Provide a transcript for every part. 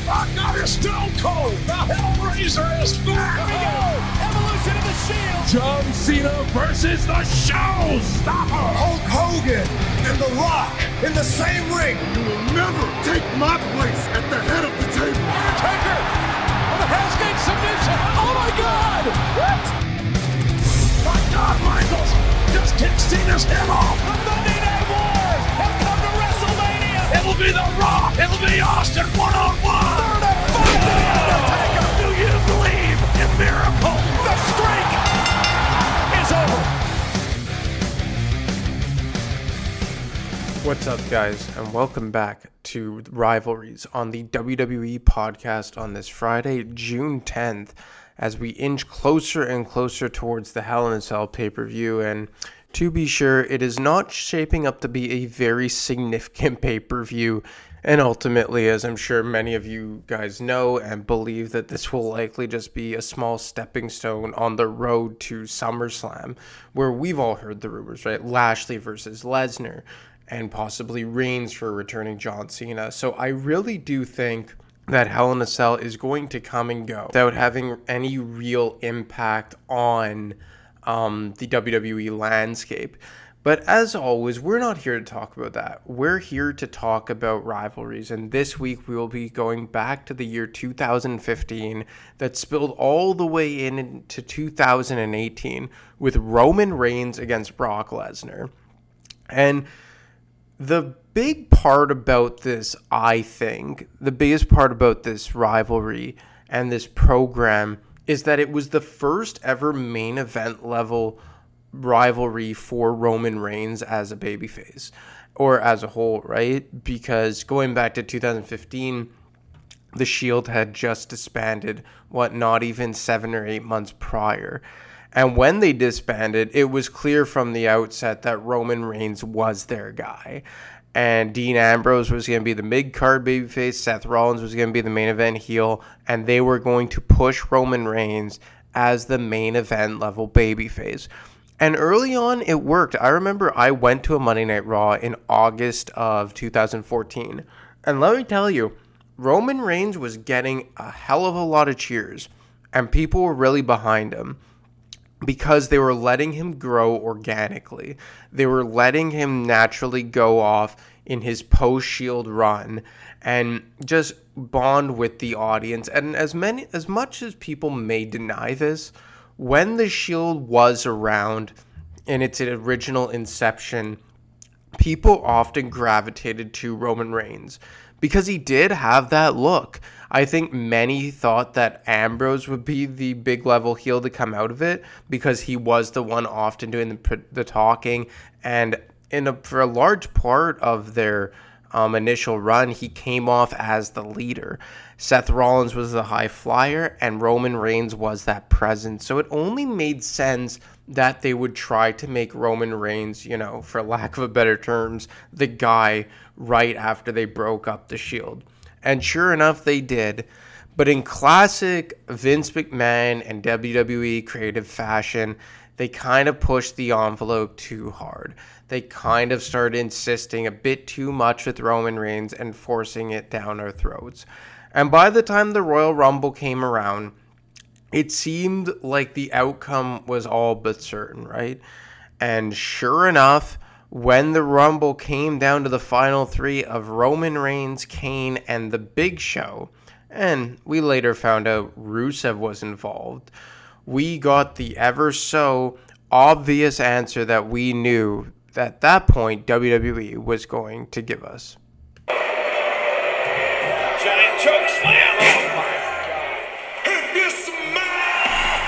Rock God is Stone Cold. The Hellraiser is back. Here we go. Evolution of the Shield. John Cena versus the Showstopper. Hulk Hogan and The Rock in the same ring. You will never take my place at the head of the table. Undertaker with a Hell's Gate submission. Oh my God! What? My God, Michaels just kicked Cena's head off. The Monday Night Wars have come to WrestleMania. It'll be The Rock. It'll be Austin one-on-one. Third and five to the Undertaker. Do you believe in miracles? The streak is over. What's up, guys, and welcome back to Rivalries on the WWE podcast on this Friday, June 10th, as we inch closer and closer towards the Hell in a Cell pay-per-view. And to be sure, it is not shaping up to be a very significant pay-per-view, and ultimately, as I'm sure many of you guys know and believe, that this will likely just be a small stepping stone on the road to SummerSlam, where we've all heard the rumors, right? Lashley versus Lesnar, and possibly Reigns for returning John Cena. So I really do think that Hell in a Cell is going to come and go without having any real impact on the WWE landscape. But as always, we're not here to talk about that. We're here to talk about rivalries. And this week we will be going back to the year 2015 that spilled all the way into 2018 with Roman Reigns against Brock Lesnar. And the big part about this, I think, the biggest part about this rivalry and this program is that it was the first ever main event level rivalry for Roman Reigns as a babyface, or as a whole, right? Because going back to 2015, the Shield had just disbanded, not even 7 or 8 months prior. And when they disbanded, it was clear from the outset that Roman Reigns was their guy. And Dean Ambrose was going to be the mid-card babyface, Seth Rollins was going to be the main event heel, and they were going to push Roman Reigns as the main event level babyface. And early on, it worked. I remember I went to a Monday Night Raw in August of 2014. And let me tell you, Roman Reigns was getting a hell of a lot of cheers. And people were really behind him, because they were letting him grow organically. They were letting him naturally go off in his post-Shield run and just bond with the audience. And as much as people may deny this, when the Shield was around in its original inception, people often gravitated to Roman Reigns because he did have that look. I think many thought that Ambrose would be the big level heel to come out of it because he was the one often doing the talking. And for a large part of their initial run, he came off as the leader. Seth Rollins was the high flyer, and Roman Reigns was that presence. So it only made sense that they would try to make Roman Reigns, for lack of a better terms, the guy right after they broke up the Shield. And sure enough, they did. But in classic Vince McMahon and WWE creative fashion, they kind of pushed the envelope too hard. They kind of started insisting a bit too much with Roman Reigns and forcing it down our throats. And by the time the Royal Rumble came around, it seemed like the outcome was all but certain, right? And sure enough, when the Rumble came down to the final three of Roman Reigns, Kane, and The Big Show, and we later found out Rusev was involved, we got the ever so obvious answer that we knew that at that point WWE was going to give us. Giant choke slam. Oh my God. If you smile,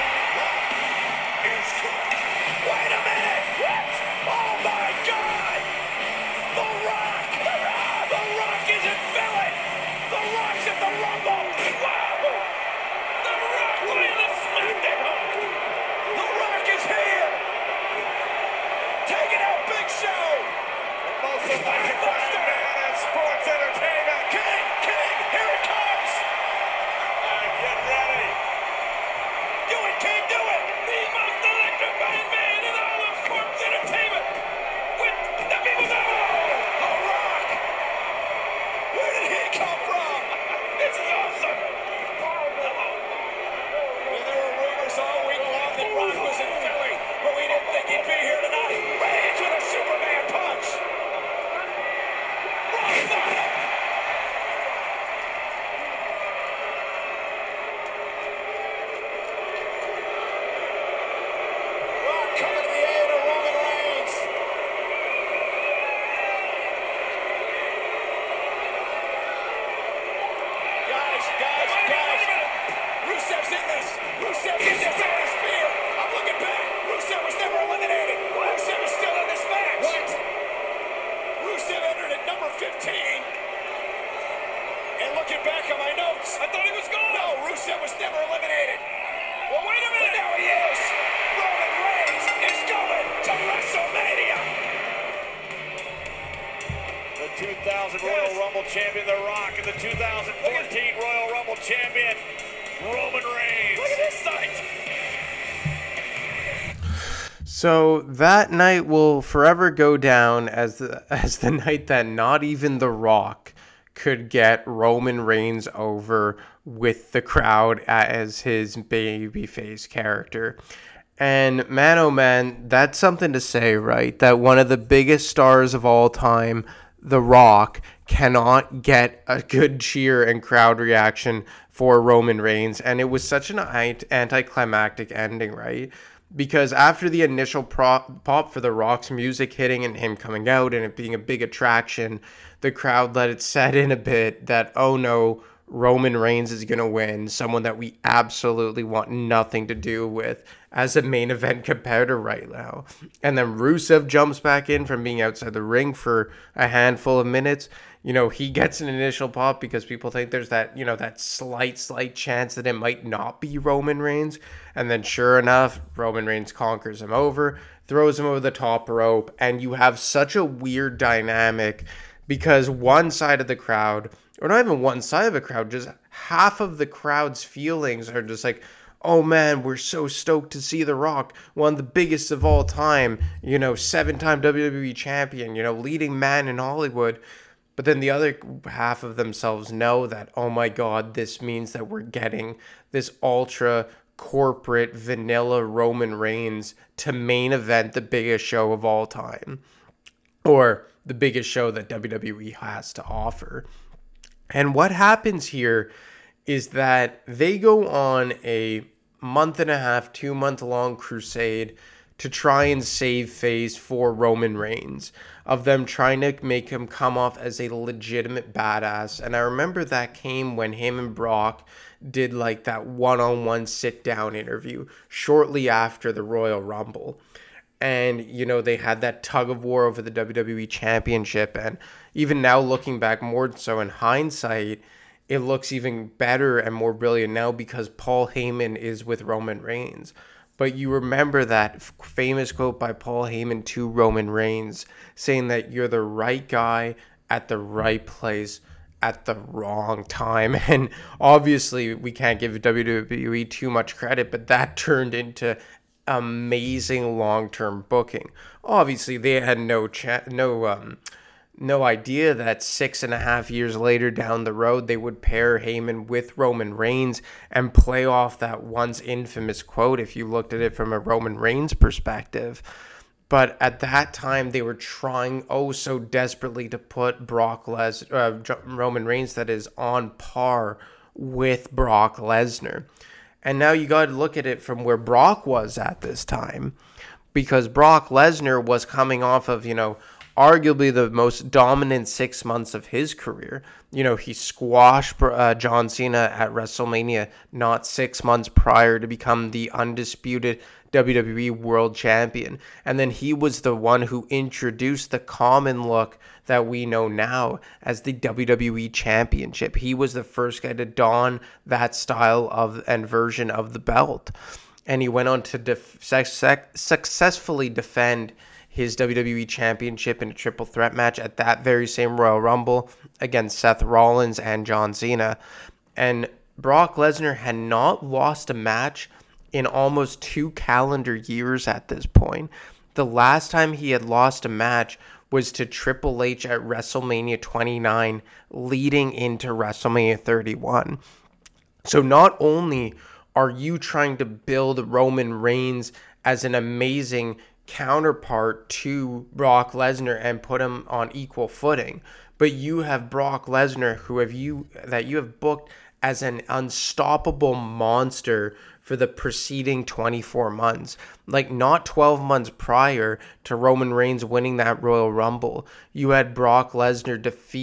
it's Wait a minute. What? Oh my God. The Rock. The Rock is in Philly. The Rock's at the Rumble. Wow. The Rock laying a smackdown. The Rock is here. Take it out, Big Show. most electrifying man in sports entertainment. King, here it comes. Guys, Rusev's in this. Rusev gets his own spear. I'm looking back. Rusev was never eliminated. Rusev is still in this match. What? Rusev entered at number 15. And looking back on my notes, I thought he was gone. No, Rusev was never eliminated. Well, wait a minute. But now he is. Roman Reigns is going to WrestleMania. The 2000 Royal Rumble champion, The Rock, and the 2014 Royal Rumble champion, Roman Reigns. Look at this sight. So that night will forever go down as the night that not even The Rock could get Roman Reigns over with the crowd as his babyface character. And man, oh man, that's something to say, right? That one of the biggest stars of all time, The Rock, cannot get a good cheer and crowd reaction for Roman Reigns. And it was such an anticlimactic ending, right? Because after the initial pop for The Rock's music hitting and him coming out and it being a big attraction, the crowd let it set in a bit that, oh no, Roman Reigns is going to win, someone that we absolutely want nothing to do with as a main event competitor right now. And then Rusev jumps back in from being outside the ring for a handful of minutes. You know, he gets an initial pop because people think there's that, you know, that slight chance that it might not be Roman Reigns. And then sure enough, Roman Reigns conquers him over, throws him over the top rope, and you have such a weird dynamic because one side of the crowd, or not even one side of the crowd, just half of the crowd's feelings are just like, oh man, we're so stoked to see The Rock, one of the biggest of all time, you know, 7-time WWE champion, you know, leading man in Hollywood. But then the other half of themselves know that, oh my God, this means that we're getting this ultra corporate vanilla Roman Reigns to main event the biggest show of all time, or the biggest show that WWE has to offer. And what happens here is that they go on a 1.5, 2-month long crusade to try and save face for Roman Reigns, of them trying to make him come off as a legitimate badass. And I remember that came when him and Brock did like that one-on-one sit-down interview shortly after the Royal Rumble. And, you know, they had that tug of war over the WWE Championship. And even now, looking back more so in hindsight, it looks even better and more brilliant now because Paul Heyman is with Roman Reigns. But you remember that famous quote by Paul Heyman to Roman Reigns saying that you're the right guy at the right place at the wrong time. And obviously, we can't give WWE too much credit, but that turned into amazing long-term booking. Obviously, they had no idea that 6.5 years later down the road, they would pair Heyman with Roman Reigns and play off that once infamous quote if you looked at it from a Roman Reigns perspective. But at that time, they were trying so desperately to put Roman Reigns, that is, on par with Brock Lesnar. And now you got to look at it from where Brock was at this time, because Brock Lesnar was coming off of, you know, arguably the most dominant 6 months of his career. You know, he squashed John Cena at WrestleMania not 6 months prior to become the undisputed WWE World Champion. And then he was the one who introduced the common look that we know now as the WWE Championship. He was the first guy to don that style of and version of the belt. And he went on to successfully defend his WWE Championship in a triple threat match at that very same Royal Rumble against Seth Rollins and John Cena. And Brock Lesnar had not lost a match in almost 2 calendar years at this point. The last time he had lost a match was to Triple H at WrestleMania 29, leading into WrestleMania 31. So not only are you trying to build Roman Reigns as an amazing counterpart to Brock Lesnar and put him on equal footing, but you have Brock Lesnar you have booked as an unstoppable monster for the preceding 24 months. Like, not 12 months prior to Roman Reigns winning that Royal Rumble, you had Brock Lesnar defeat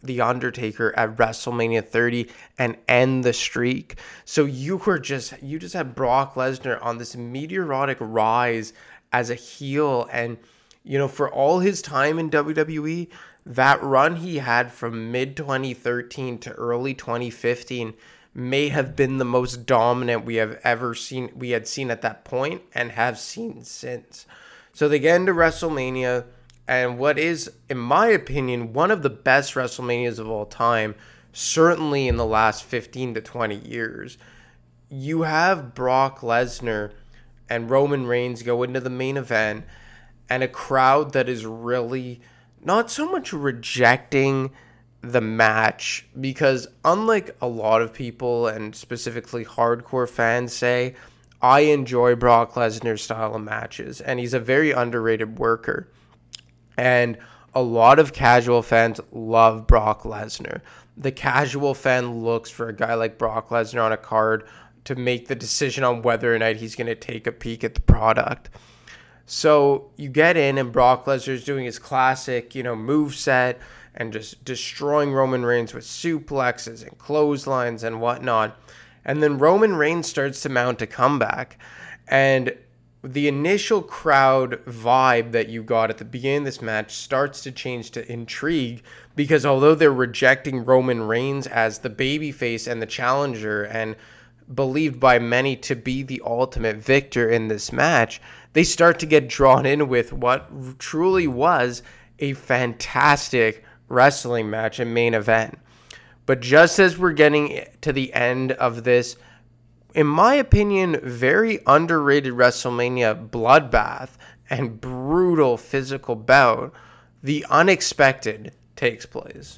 The Undertaker at WrestleMania 30 and end the streak. So you just had Brock Lesnar on this meteoric rise as a heel, and for all his time in WWE, that run he had from mid 2013 to early 2015 may have been the most dominant we had seen at that point and have seen since. So they get into WrestleMania, and what is, in my opinion, one of the best WrestleManias of all time, certainly in the last 15 to 20 years. You have Brock Lesnar and Roman Reigns go into the main event, and a crowd that is really not so much rejecting the match, because unlike a lot of people, and specifically hardcore fans say, I enjoy Brock Lesnar's style of matches, and he's a very underrated worker. And a lot of casual fans love Brock Lesnar. The casual fan looks for a guy like Brock Lesnar on a card to make the decision on whether or not he's going to take a peek at the product. So you get in, and Brock Lesnar's doing his classic, moveset and just destroying Roman Reigns with suplexes and clotheslines and whatnot. And then Roman Reigns starts to mount a comeback. And the initial crowd vibe that you got at the beginning of this match starts to change to intrigue, because although they're rejecting Roman Reigns as the babyface and the challenger and believed by many to be the ultimate victor in this match, they start to get drawn in with what truly was a fantastic wrestling match and main event. But just as we're getting to the end of this, in my opinion, very underrated WrestleMania bloodbath and brutal physical bout, the unexpected takes place.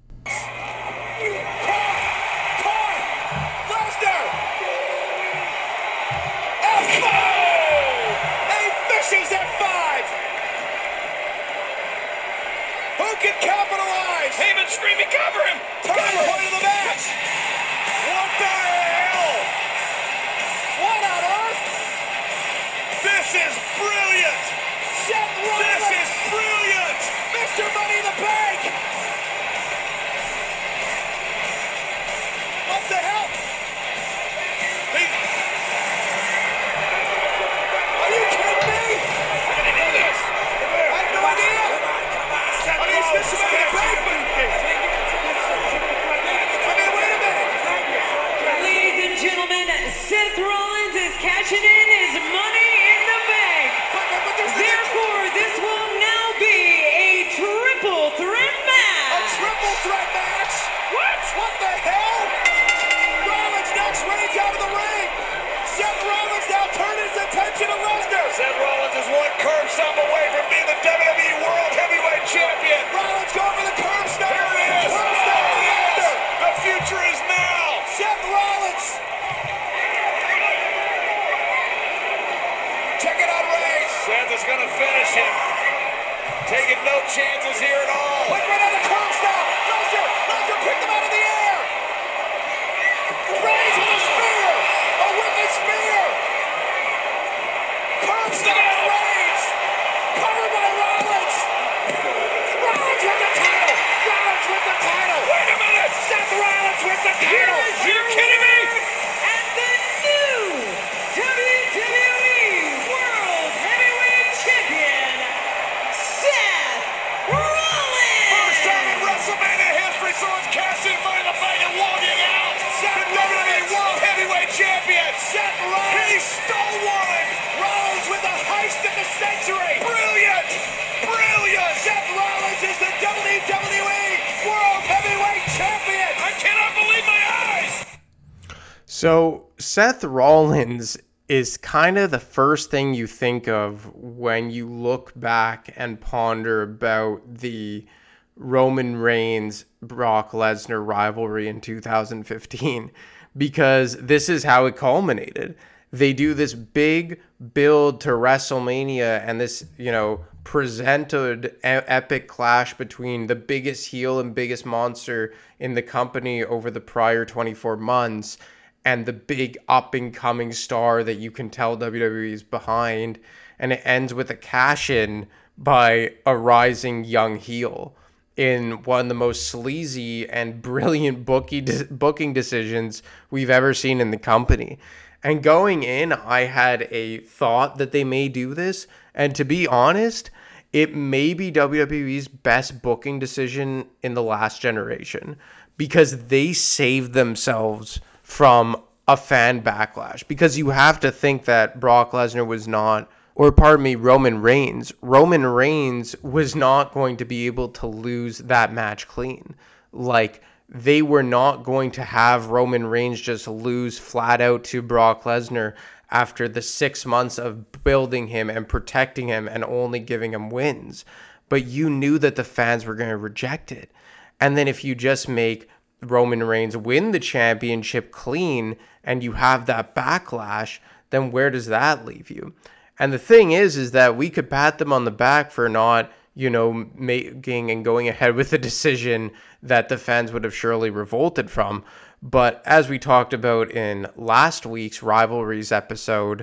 She's at 5. Who can capitalize? Heyman screaming, cover him! Turning point of the match. What the hell? What on earth? This is brilliant. Seth Rollins. This is brilliant. Mr. Money in the Bank. What the hell? Are you kidding me? I didn't know this. I have no idea. I mean, it's Mr. Money in the Bank, but I mean, wait a minute. Ladies and gentlemen, Seth Rollins is cashing in his Money in the Bank. Therefore, this will now be a triple threat match. A triple threat match? What? What the hell? Rollins knocks Reigns out of the ring. Seth Rollins now turning his attention to Lesnar. Seth Rollins is one curb stomp away from being the WWE World Heavyweight Champion. Rollins going for the curb stomp. Here it is. Curb stomp to Lesnar. The future is now. Seth Rollins. Check it out, Reigns. Seth is going to finish him. Taking no chances here at all. Look right at the curb stomp. Lesnar picked him out of the air. Reigns with a spear. A wicked spear. Curb stomp to Reigns. Covered by Rollins. Rollins with the title. Rollins with the title. Wait a minute. Seth Rollins with the title. Are you kidding me? And the new WWE World Heavyweight Champion, Seth Rollins. First time in WrestleMania history, someone's casting Money in the Bank and walking out. The WWE World Heavyweight Champion. Seth Rollins. He stole one. Rollins with the heist of the century. Brilliant. Brilliant. Seth Rollins is the WWE World Heavyweight Champion. I cannot believe my eyes. So Seth Rollins is kind of the first thing you think of when you look back and ponder about the Roman Reigns Brock Lesnar rivalry in 2015, because this is how it culminated. They do this big build to WrestleMania and this, presented epic clash between the biggest heel and biggest monster in the company over the prior 24 months and the big up-and-coming star that you can tell WWE is behind. And it ends with a cash-in by a rising young heel. in one of the most sleazy and brilliant booking decisions we've ever seen in the company. And going in, I had a thought that they may do this. And to be honest, it may be WWE's best booking decision in the last generation, because they saved themselves from a fan backlash. Because you have to think that Brock Lesnar was not, or pardon me, Roman Reigns was not going to be able to lose that match clean. Like, they were not going to have Roman Reigns just lose flat out to Brock Lesnar after the 6 months of building him and protecting him and only giving him wins. But you knew that the fans were going to reject it. And then if you just make Roman Reigns win the championship clean and you have that backlash, then where does that leave you? And the thing is that we could pat them on the back for not, making and going ahead with a decision that the fans would have surely revolted from. But as we talked about in last week's Rivalries episode,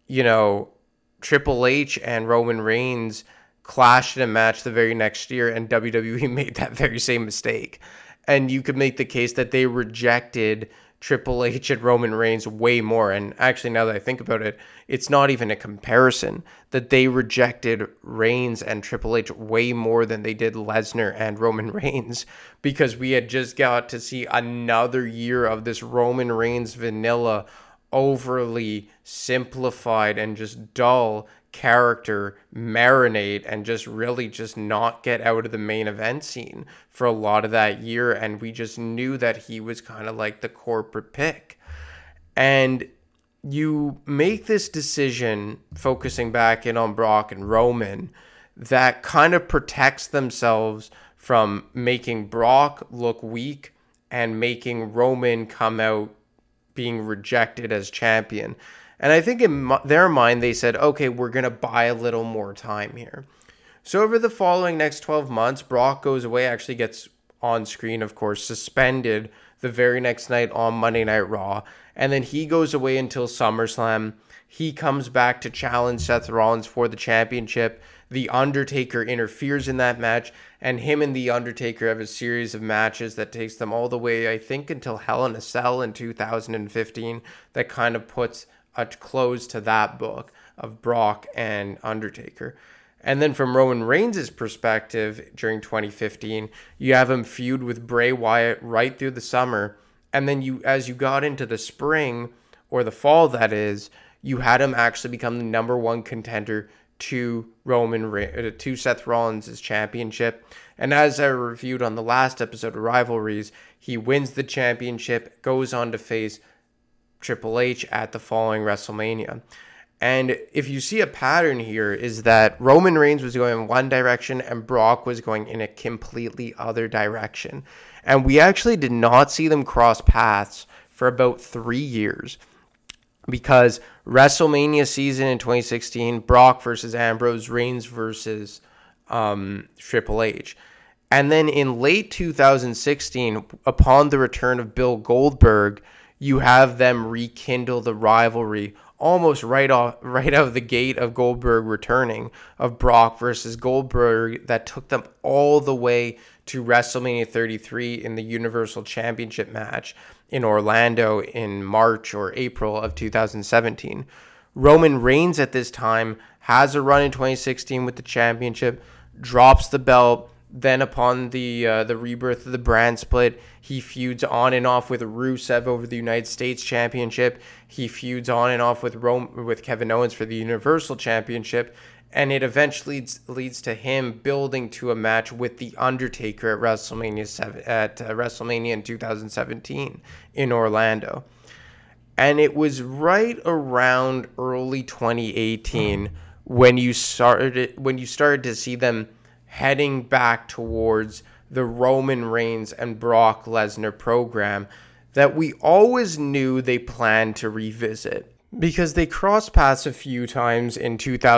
Triple H and Roman Reigns clashed in a match the very next year, and WWE made that very same mistake. And you could make the case that they rejected Triple H and Roman Reigns way more. And actually, now that I think about it, it's not even a comparison, that they rejected Reigns and Triple H way more than they did Lesnar and Roman Reigns, because we had just got to see another year of this Roman Reigns vanilla, overly simplified and just dull character marinate and just really just not get out of the main event scene for a lot of that year. And we just knew that he was kind of like the corporate pick. And you make this decision focusing back in on Brock and Roman that kind of protects themselves from making Brock look weak and making Roman come out being rejected as champion. And I think in their mind, they said, okay, we're going to buy a little more time here. So over the following next 12 months, Brock goes away, actually gets on screen, of course, suspended the very next night on Monday Night Raw. And then he goes away until SummerSlam. He comes back to challenge Seth Rollins for the championship. The Undertaker interferes in that match, and him and The Undertaker have a series of matches that takes them all the way, I think, until Hell in a Cell in 2015. That kind of puts a close to that book of Brock and Undertaker. And then from Roman Reigns' perspective, during 2015, you have him feud with Bray Wyatt right through the summer. And then as you got into the spring, or the fall that is, you had him actually become the number one contender to Seth Rollins' championship. And as I reviewed on the last episode of Rivalries, he wins the championship, goes on to face Triple H at the following WrestleMania. And if you see a pattern here, is that Roman Reigns was going in one direction and Brock was going in a completely other direction. And we actually did not see them cross paths for about 3 years, because WrestleMania season in 2016, Brock versus Ambrose, Reigns versus Triple H. And then in late 2016, upon the return of Bill Goldberg, you have them rekindle the rivalry almost right out of the gate of Goldberg returning, of Brock versus Goldberg, that took them all the way to WrestleMania 33 in the Universal Championship match in Orlando in March or April of 2017. Roman Reigns at this time has a run in 2016 with the championship, drops the belt. Then upon the rebirth of the brand split, he feuds on and off with Rusev over the United States Championship. He feuds on and off with Kevin Owens for the Universal Championship. And it eventually leads to him building to a match with The Undertaker at WrestleMania in 2017 in Orlando. And it was right around early 2018 when you started to see them heading back towards the Roman Reigns and Brock Lesnar program that we always knew they planned to revisit, because they crossed paths a few times in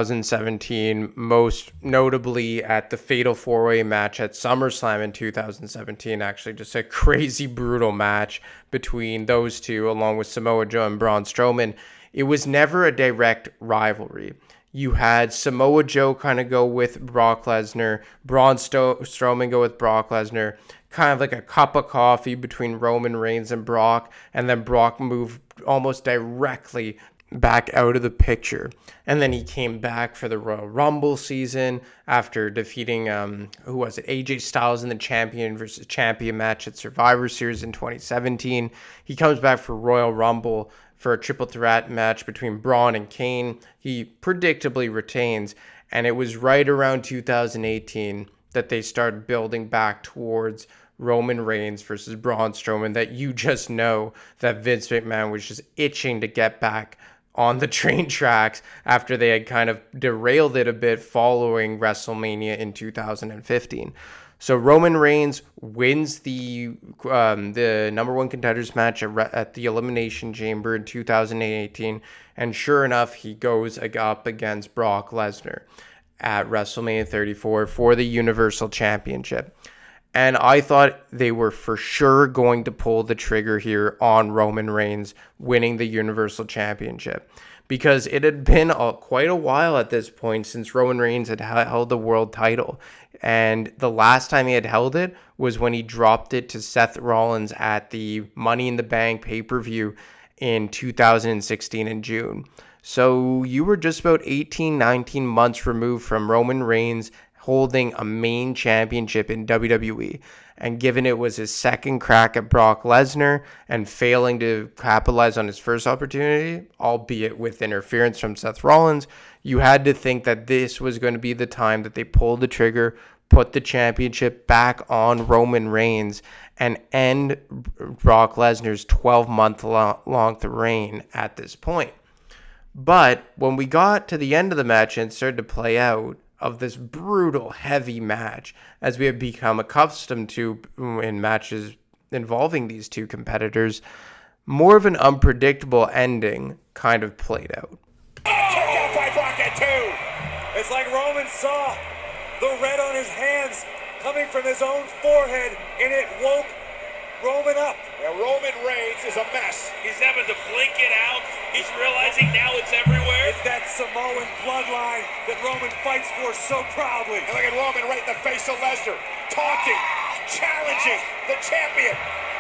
2017, most notably at the Fatal 4-Way match at SummerSlam in 2017. Actually, just a crazy, brutal match between those two, along with Samoa Joe and Braun Strowman. It was never a direct rivalry. You had Samoa Joe kind of go with Brock Lesnar, Braun Strowman go with Brock Lesnar, kind of like a cup of coffee between Roman Reigns and Brock, and then Brock moved almost directly back out of the picture. And then he came back for the Royal Rumble season after defeating, AJ Styles in the champion versus champion match at Survivor Series in 2017. He comes back for Royal Rumble for a triple threat match between Braun and Kane. He predictably retains, and it was right around 2018 that they started building back towards Roman Reigns versus Braun Strowman, that you just know that Vince McMahon was just itching to get back on the train tracks after they had kind of derailed it a bit following WrestleMania in 2015. So Roman Reigns wins the number one contenders match at the Elimination Chamber in 2018, and sure enough, he goes up against Brock Lesnar at WrestleMania 34 for the Universal Championship. And I thought they were for sure going to pull the trigger here on Roman Reigns winning the Universal Championship, because it had been quite a while at this point since Roman Reigns had held the world title. And the last time he had held it was when he dropped it to Seth Rollins at the Money in the Bank pay-per-view in 2016 in June. So you were just about 19 months removed from Roman Reigns holding a main championship in WWE. And given it was his second crack at Brock Lesnar and failing to capitalize on his first opportunity, albeit with interference from Seth Rollins, you had to think that this was going to be the time that they pulled the trigger, put the championship back on Roman Reigns, and end Brock Lesnar's 12-month long reign at this point. But when we got to the end of the match and started to play out of this brutal, heavy match, as we have become accustomed to in matches involving these two competitors, more of an unpredictable ending kind of played out. Check out by Brock at 2. It's like Roman saw the red on his hands coming from his own forehead, and it woke Roman up. And Roman Reigns is a mess. He's having to blink it out. He's realizing now it's everywhere. It's that Samoan bloodline that Roman fights for so proudly. And look at Roman right in the face of Lesnar, taunting, challenging the champion.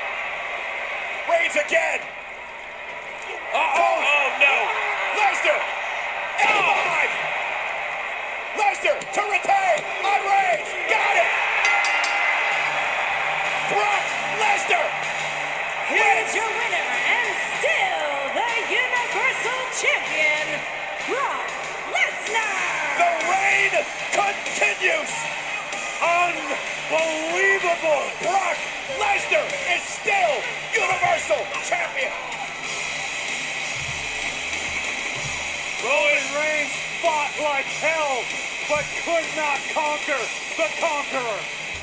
Reigns again. Oh no. Lesnar. F5. Lesnar to retain on Reigns. Got it. Brock Lesnar. Here's your winner and still the Universal Champion, Brock Lesnar. The reign continues. Unbelievable. Brock Lesnar is still Universal Champion. Roman Reigns fought like hell, but could not conquer the conqueror.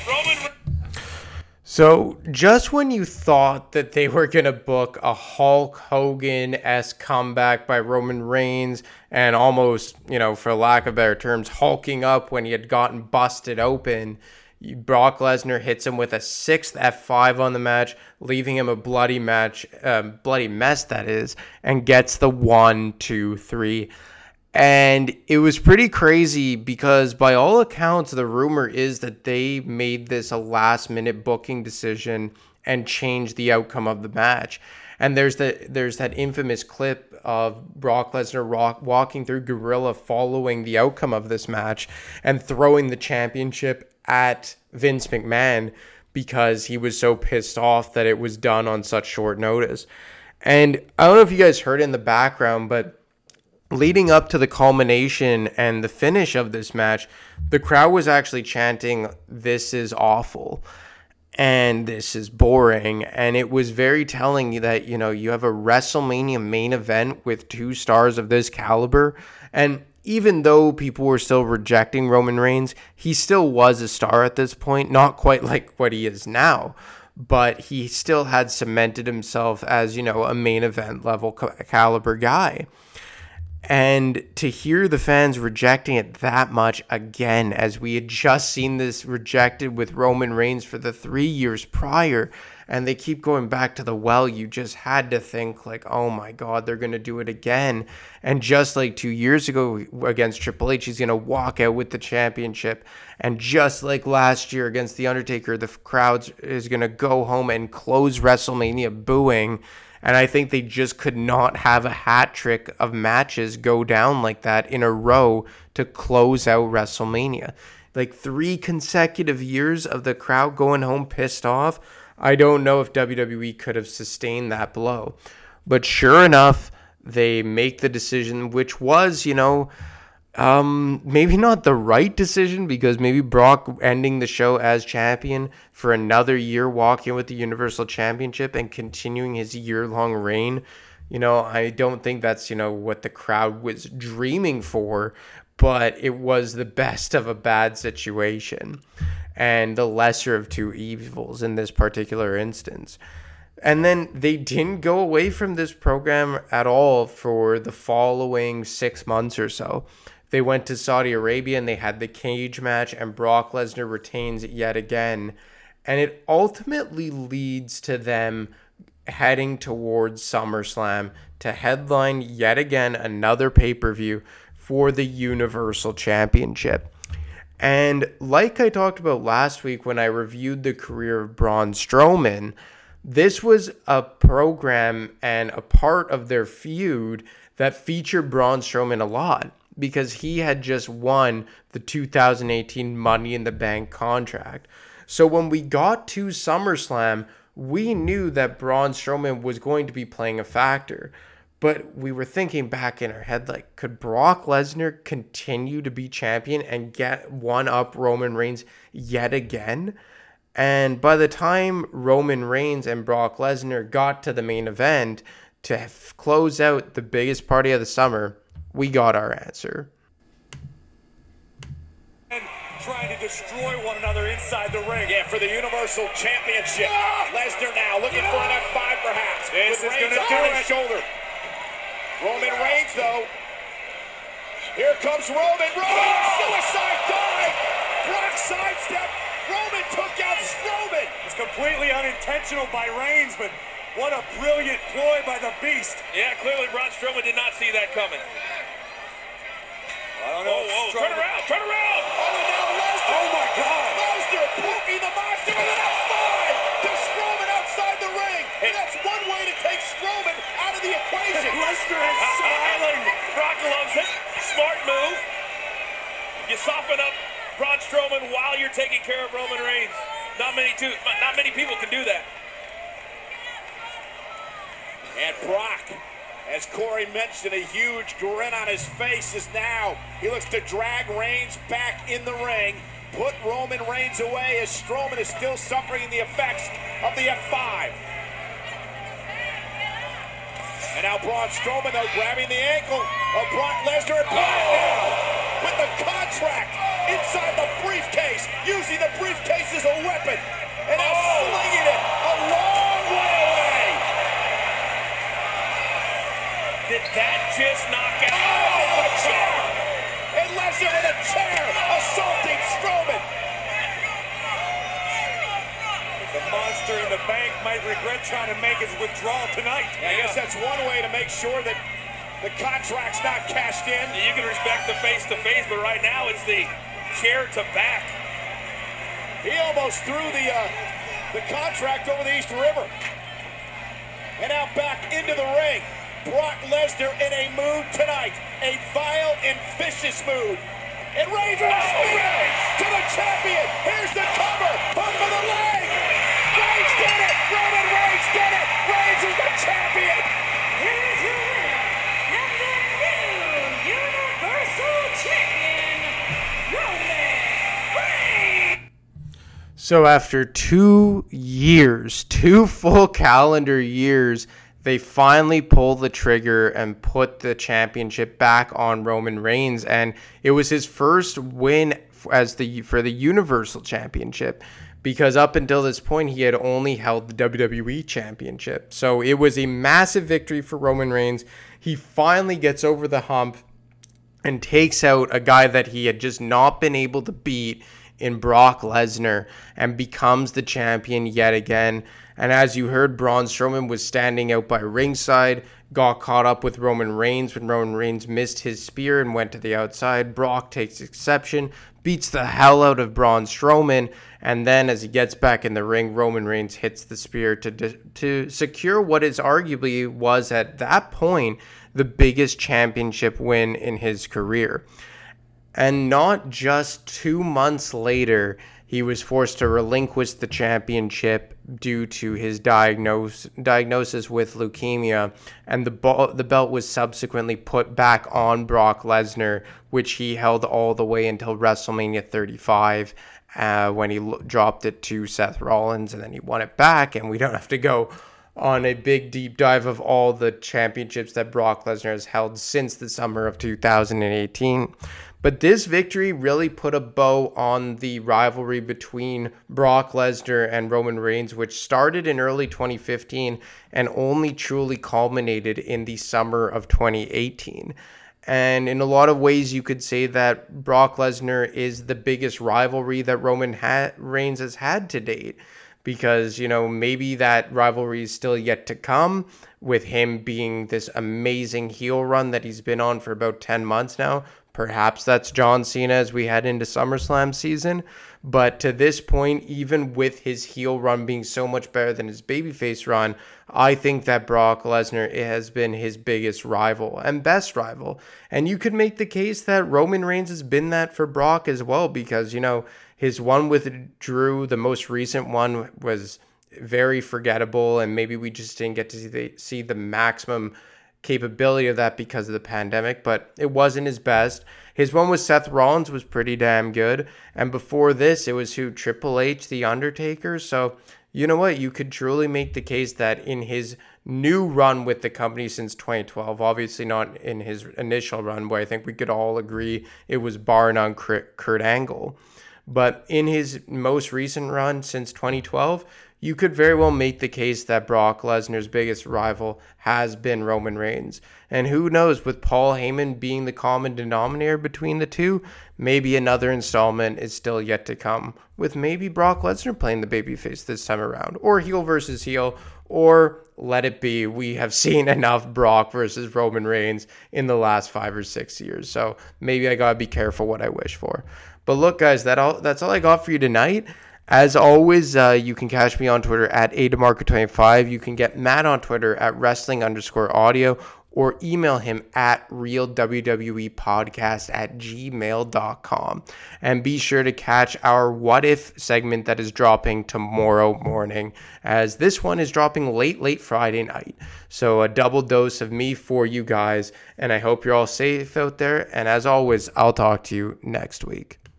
So just when you thought that they were going to book a Hulk Hogan-esque comeback by Roman Reigns and almost, for lack of better terms, hulking up when he had gotten busted open, Brock Lesnar hits him with a 6th F5 on the match, leaving him a bloody mess, that is, and gets the 1, 2, 3. And it was pretty crazy because by all accounts, the rumor is that they made this a last-minute booking decision and changed the outcome of the match. And there's that infamous clip of Brock Lesnar walking through Gorilla following the outcome of this match and throwing the championship at Vince McMahon because he was so pissed off that it was done on such short notice. And I don't know if you guys heard in the background, but leading up to the culmination and the finish of this match, the crowd was actually chanting, "This is awful," and "This is boring." And it was very telling that, you have a WrestleMania main event with 2 stars of this caliber. And even though people were still rejecting Roman Reigns, he still was a star at this point, not quite like what he is now, but he still had cemented himself as, a main event level caliber guy. And to hear the fans rejecting it that much again, as we had just seen this rejected with Roman Reigns for the 3 years prior, and they keep going back to the well. You just had to think like, oh my God, they're going to do it again. And just like 2 years ago against Triple H, he's going to walk out with the championship. And just like last year against The Undertaker, the crowd is going to go home and close WrestleMania booing. And I think they just could not have a hat trick of matches go down like that in a row to close out WrestleMania. Like 3 consecutive years of the crowd going home pissed off. I don't know if WWE could have sustained that blow. But sure enough, they make the decision, which was, maybe not the right decision, because maybe Brock ending the show as champion for another year, walking with the Universal Championship and continuing his year-long reign. I don't think that's, what the crowd was dreaming for, but it was the best of a bad situation and the lesser of two evils in this particular instance. And then they didn't go away from this program at all for the following 6 months or so. They went to Saudi Arabia and they had the cage match, and Brock Lesnar retains yet again. And it ultimately leads to them heading towards SummerSlam to headline yet again another pay-per-view for the Universal Championship. And like I talked about last week when I reviewed the career of Braun Strowman, this was a program and a part of their feud that featured Braun Strowman a lot, because he had just won the 2018 Money in the Bank contract. So when we got to SummerSlam, we knew that Braun Strowman was going to be playing a factor. But we were thinking back in our head, like, could Brock Lesnar continue to be champion and get one up Roman Reigns yet again? And by the time Roman Reigns and Brock Lesnar got to the main event to close out the biggest party of the summer, we got our answer. Trying to destroy one another inside the ring. Yeah, for the Universal Championship. Lesnar now looking for an F5 perhaps. This is going to do on it. his shoulder. Roman Reigns though. Here comes Roman. Suicide dive. Brock sidestep. Roman took out Strowman. It's completely unintentional by Reigns, but what a brilliant ploy by the Beast. Yeah, clearly Braun Strowman did not see that coming. I don't know. Turn around, turn around! Oh, and now Lesnar. Oh, my God. Lesnar poking the monster with an F5 to Strowman outside the ring. And that's one way to take Strowman out of the equation. Lesnar is smiling. Brock loves it. Smart move. You soften up Braun Strowman while you're taking care of Roman Reigns. Not many people can do that. And Brock, as Corey mentioned, a huge grin on his face as now he looks to drag Reigns back in the ring, put Roman Reigns away as Strowman is still suffering the effects of the F5. And now Braun Strowman, though, grabbing the ankle of Brock Lesnar, and Brock now with the contract inside the briefcase, using the briefcase as a weapon, and now slinging it a long way away. Did that just knock out? Oh, a chair! And Lesnar with a chair, assaulting Strowman. The monster in the bank might regret trying to make his withdrawal tonight. I guess that's one way to make sure that the contract's not cashed in. You can respect the face-to-face, but right now it's the chair to back. He almost threw the contract over the East River. And now back into the ring. Brock Lesnar in a mood tonight. A vile and vicious mood. And Reigns to the champion. Here's the cover. Hook of the leg. Reigns did it. Roman Reigns did it. Reigns is the champion. Here's your winner, and the new Universal Champion, Roman Reigns. So after 2 years, 2 full calendar years, they finally pull the trigger and put the championship back on Roman Reigns, and it was his first win for the Universal Championship, because up until this point he had only held the WWE Championship. So it was a massive victory for Roman Reigns. He finally gets over the hump and takes out a guy that he had just not been able to beat in Brock Lesnar, and becomes the champion yet again. And as you heard, Braun Strowman was standing out by ringside, got caught up with Roman Reigns when Roman Reigns missed his spear and went to the outside. Brock takes exception, beats the hell out of Braun Strowman, and then as he gets back in the ring, Roman Reigns hits the spear to secure what is arguably was at that point the biggest championship win in his career. And not just 2 months later, he was forced to relinquish the championship due to his diagnosis with leukemia, and the belt was subsequently put back on Brock Lesnar, which he held all the way until WrestleMania 35, when he dropped it to Seth Rollins, and then he won it back, and we don't have to go on a big deep dive of all the championships that Brock Lesnar has held since the summer of 2018. But this victory really put a bow on the rivalry between Brock Lesnar and Roman Reigns, which started in early 2015 and only truly culminated in the summer of 2018. And in a lot of ways, you could say that Brock Lesnar is the biggest rivalry that Roman Reigns has had to date. Because, maybe that rivalry is still yet to come, with him being this amazing heel run that he's been on for about 10 months now. Perhaps that's John Cena as we head into SummerSlam season. But to this point, even with his heel run being so much better than his babyface run, I think that Brock Lesnar has been his biggest rival and best rival. And you could make the case that Roman Reigns has been that for Brock as well, because, his one with Drew, the most recent one, was very forgettable, and maybe we just didn't get to see the maximum capability of that because of the pandemic, but it wasn't his best. His one with Seth Rollins was pretty damn good, and before this, it was Triple H, The Undertaker. So, you know what? You could truly make the case that in his new run with the company since 2012, obviously not in his initial run, where I think we could all agree it was bar none Kurt Angle. But in his most recent run since 2012, you could very well make the case that Brock Lesnar's biggest rival has been Roman Reigns. And who knows, with Paul Heyman being the common denominator between the two, maybe another installment is still yet to come, with maybe Brock Lesnar playing the babyface this time around, or heel versus heel, or let it be. We have seen enough Brock versus Roman Reigns in the last 5 or 6 years. So maybe I gotta be careful what I wish for. But look, guys, that's all I got for you tonight. As always, you can catch me on Twitter at ADemarco25. You can get Matt on Twitter at wrestling_audio, or email him at realwwepodcast@gmail.com. And be sure to catch our What If segment that is dropping tomorrow morning, as this one is dropping late Friday night. So a double dose of me for you guys, and I hope you're all safe out there. And as always, I'll talk to you next week.